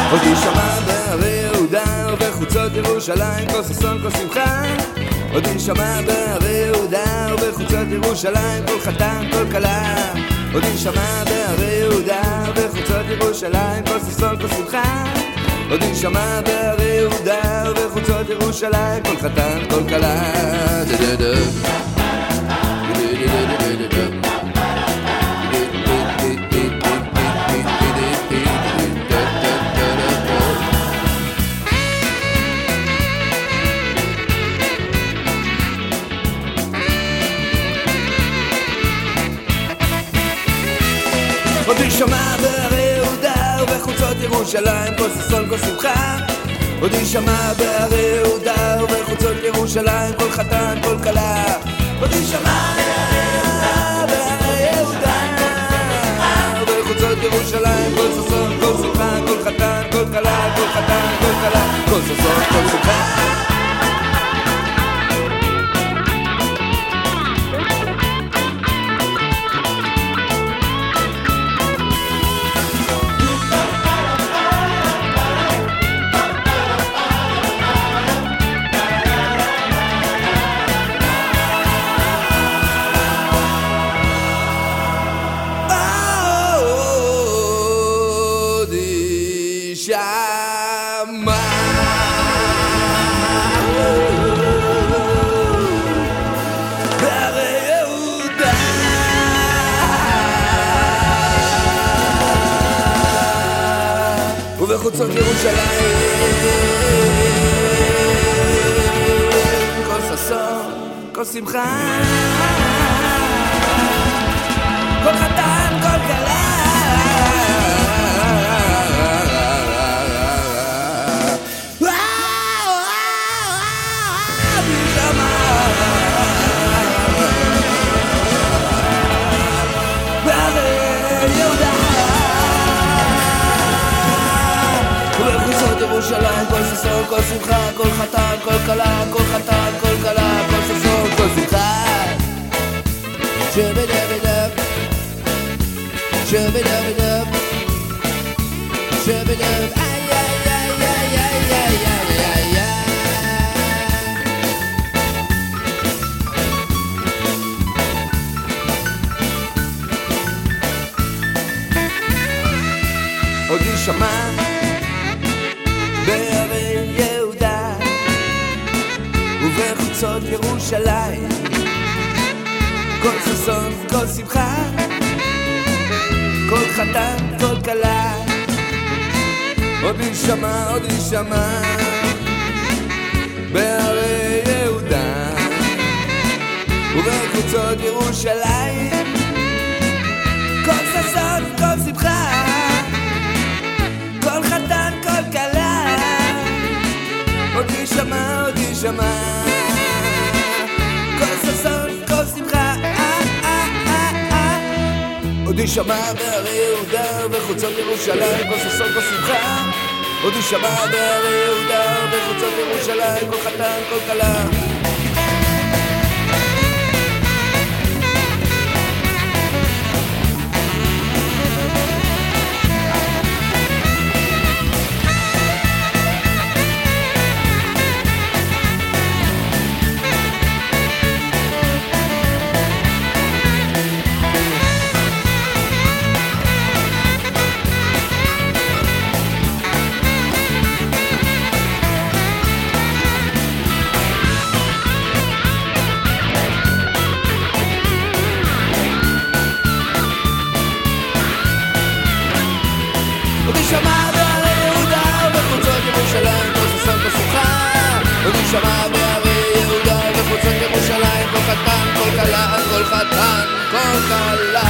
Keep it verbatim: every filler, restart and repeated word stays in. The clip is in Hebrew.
עוד יישמע בערי יהודה ובחוצות ירושלים כל ששון כל שמחה. עוד יישמע בערי יהודה ובחוצות ירושלים כל חתן כל כלה. עוד יישמע בערי יהודה ובחוצות ירושלים כל ששון כל שמחה. עוד יישמע בערי יהודה ובחוצות ירושלים כל חתן כל כלה. עוד יישמע בערי יהודה ובחוצות ירושלים כל ששון כל שמחה. עוד יישמע בערי יהודה ובחוצות ירושלים כל חתן כל כלה. עוד יישמע בערי יהודה ובחוצות ירושלים כל ששון כל שמחה כל חתן כל כלה כל חתן כל כלה כל ששון כל שמחה. ובחוצות ירושלים כל ששון כל שמחה כל חתן כל כלה. ירושלים כל ששון כל שמחה כל חתן כל כלה כל חתן כל כלה כל ששון כל שמחה. שבדבדב שבדבדב שבדבדב איי איי איי איי איי איי איי איי. עוד יישמע בערי יהודה ובחוצות ירושלים כל ששון כל שמחה כל חתן כל כלה. עוד יישמע עוד יישמע בערי יהודה ובחוצות ירושלים כל ששון כל שמחה כל חתן כל כלה. עוד יישמע עוד יישמע כל ששון כל שמחה. עוד יישמע בערי יהודה ובחוצות ירושלים כל ששון כל שמחה. עוד יישמע בערי יהודה ובחוצות ירושלים כל חתן כל כלה. יישמע בערי יהודה ובחוצות ירושלים כל ששון כל שמחה. עוד יישמע בערי יהודה ובחוצות ירושלים כל חתן כל כלה כל חתן כל כלה.